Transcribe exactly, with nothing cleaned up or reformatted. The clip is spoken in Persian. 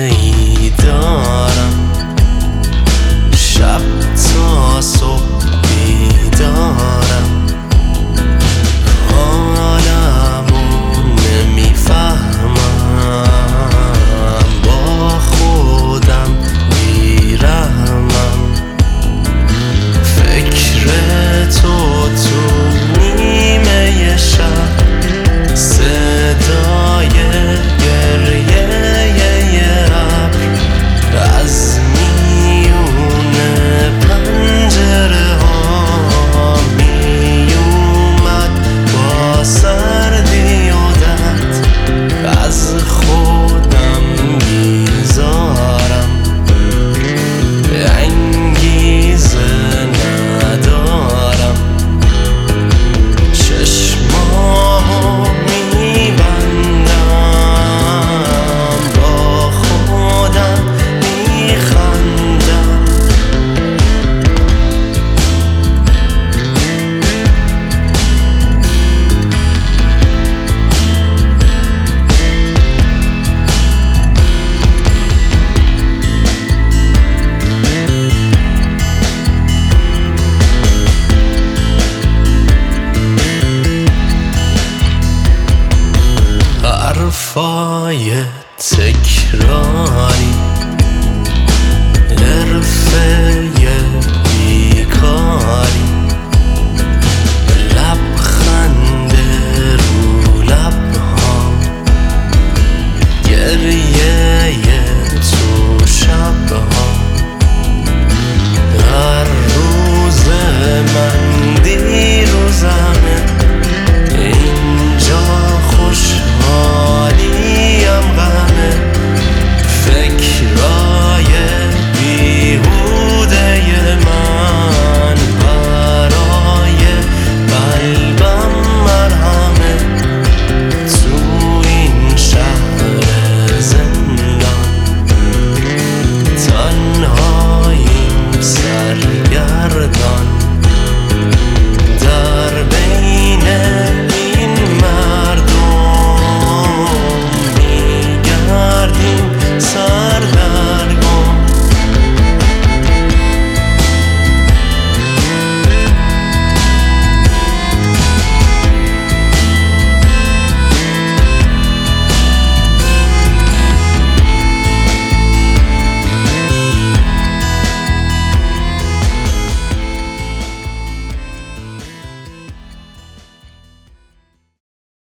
ای دارم، شب تا صبح بیدارم، حالمو نمیفهمم، با خودم بیرحمم، فکر تو تو نیمه شب، صدای گریه ابر از میون پنجره ها میومد، با سردی و درد از خودم میذارم، انگیزه ندارم، چشمامو میبندم، با خودم میخندم. حرفای